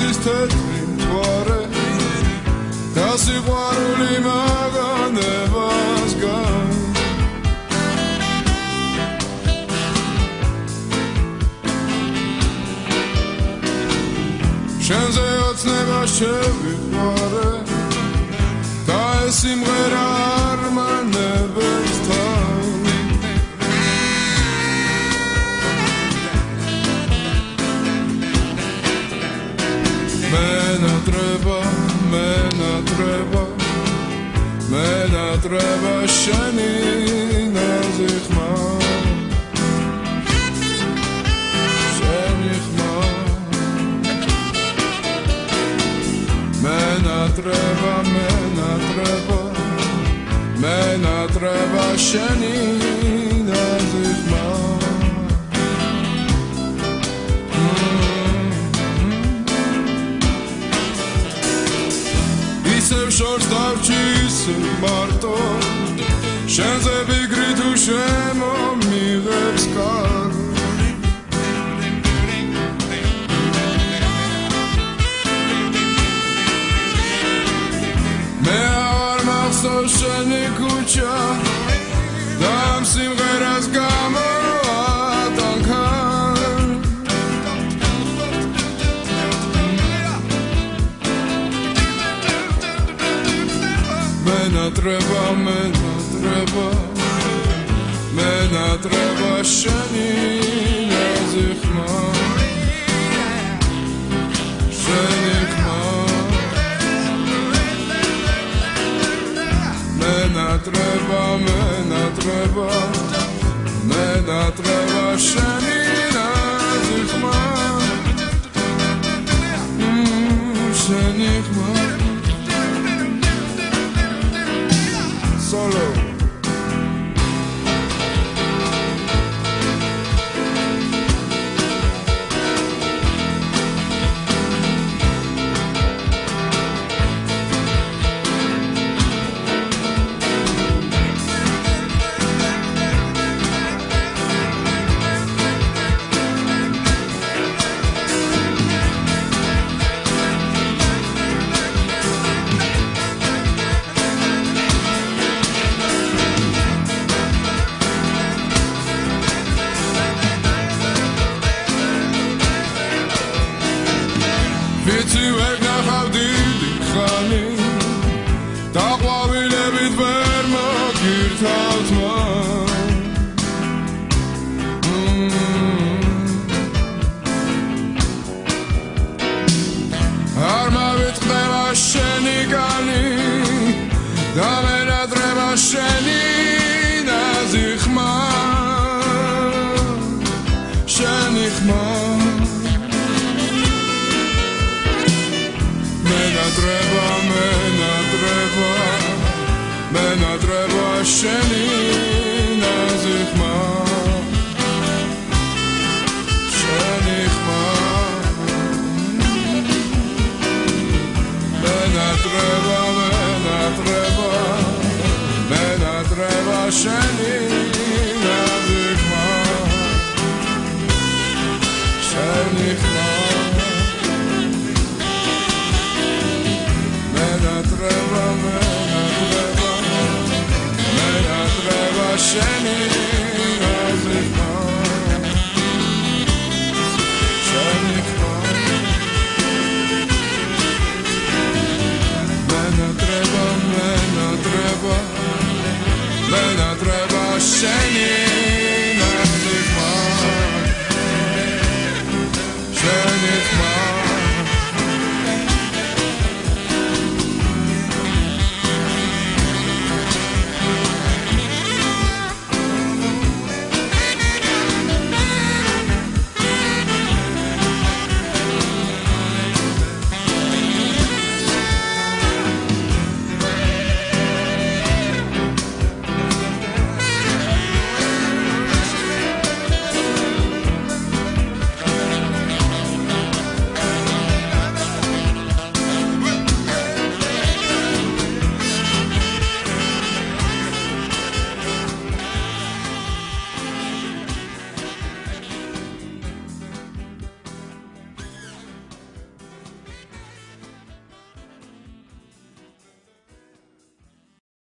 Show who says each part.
Speaker 1: Vis tătri toare Da siqvaruli magandevas gan Შენზე ოცნება შევიყვარე და ეს სიმღერა არ მანებელს თან მენატრება შენი ნაზი ხმა შენი ხმა მენატრება შენი ნაზი ხმა ისევ შორს დავჭი ისევ მარტო შენზე ვიგრი თუ შემომიღებს კარ შენი ქუჩა და ამ სიმღერას გამოვატანქარ მენატრება შენი ნაზი ხმა შენი ხმა მენატრება შენი ნაზი ხმა შენი ხმა Solo Ვიცი ვერ ნახავ დიდი ხანი და ყვავილებით ვერ მოგირთავთ მან არ მავიწყდება შენი კანი და მენატრება შენი ნაზი ხმა შენი ხმა მენატრება შენი ნაზი ხმა